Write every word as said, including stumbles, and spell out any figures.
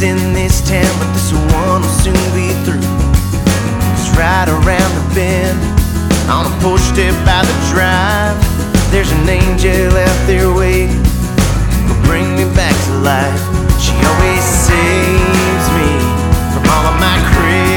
in this town, but this one will soon be through. Cause right around the bend, on a porch step by the drive, there's an angel out there waiting, will bring me back to life. She always saves me from all of my crazy